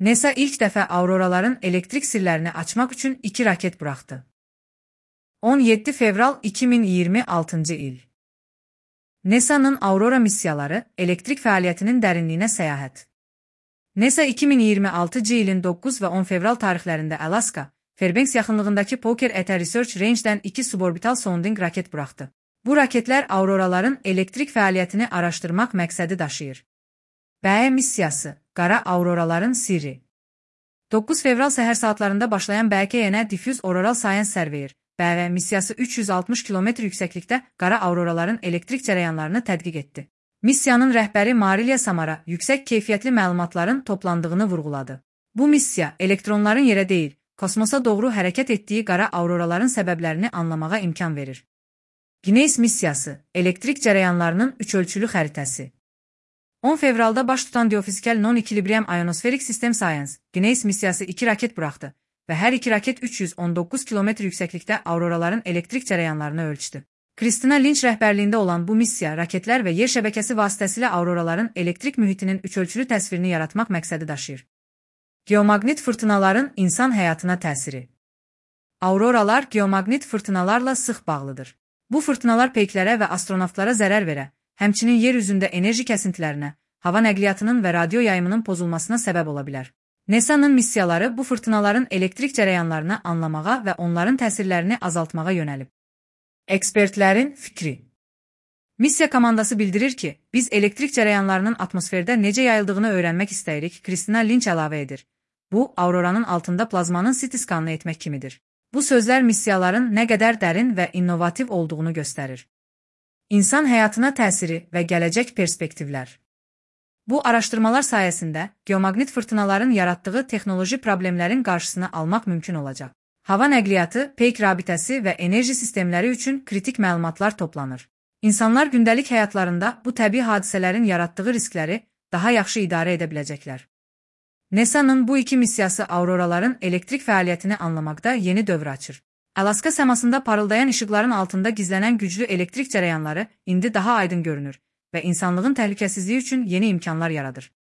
NASA ilk dəfə auroraların elektrik sirlərini açmaq üçün 2 raket buraxdı. 17 fevral 2026-cı il. NASA'nın Aurora missiyaları, elektrik fəaliyyətinin dərinliyinə səyahət. NASA 2026-cı ilin 9 və 10 fevral tarixlərində Alaska, Fairbanks yaxınlığındakı Poker Eta Research Range-dən 2 suborbital sounding raket buraxdı. Bu raketlər auroraların elektrik fəaliyyətini araşdırmaq məqsədi daşıyır. BE missiyası, qara auroraların sirri. 9 fevral səhər saatlarında başlayan BKN Diffuse Auroral Science Surveyor, BE missiyası 360 km yüksəklikdə qara auroraların elektrik cərəyanlarını tədqiq etdi. Missiyanın rəhbəri Marilia Samara yüksək keyfiyyətli məlumatların toplandığını vurğuladı. Bu missiya elektronların yerə deyil, kosmosa doğru hərəkət etdiyi qara auroraların səbəblərini anlamağa imkan verir. Guinness missiyası, elektrik cərəyanlarının üçölçülü xəritəsi. 10 fevralda baş tutan Geofizikal Non-Equilibrium Ionospheric System Science, Guinness missiyası 2 raket buraxdı və hər 2 raket 319 km yüksəklikdə auroraların elektrik cərəyanlarını ölçdü. Kristina Lynch rəhbərliyində olan bu missiya raketlər və yer şəbəkəsi vasitəsilə auroraların elektrik mühitinin üçölçülü təsvirini yaratmaq məqsədi daşıyır. Geomaqnit fırtınaların insan həyatına təsiri. Auroralar geomaqnit fırtınalarla sıx bağlıdır. Bu fırtınalar peyklərə və astronavtlara zərər verə, həmçinin yer üzündə enerji kəsintilərinə, hava nəqliyyatının və radio yayımının pozulmasına səbəb ola bilər. NASA'nın missiyaları bu fırtınaların elektrik cərəyanlarını anlamağa və onların təsirlərini azaltmağa yönəlib. Ekspertlərin fikri. Missiya komandası bildirir ki, biz elektrik cərəyanlarının atmosferdə necə yayıldığını öyrənmək istəyirik, Kristina Lynch əlavə edir. Bu, auroranın altında plazmanın CT skanını etmək kimidir. Bu sözlər missiyaların nə qədər dərin və innovativ olduğunu göstərir. İnsan həyatına təsiri və gələcək perspektivlər. Bu araşdırmalar sayəsində geomaqnit fırtınaların yaratdığı texnoloji problemlərin qarşısını almaq mümkün olacaq. Hava nəqliyyatı, peyk rabitəsi və enerji sistemləri üçün kritik məlumatlar toplanır. İnsanlar gündəlik həyatlarında bu təbii hadisələrin yaratdığı riskləri daha yaxşı idarə edə biləcəklər. NASA'nın bu 2 missiyası auroraların elektrik fəaliyyətini anlamaqda yeni dövr açır. Alaska səmasında parıldayan işıqların altında gizlənən güclü elektrik cərəyanları indi daha aydın görünür və insanlığın təhlükəsizliyi üçün yeni imkanlar yaradır.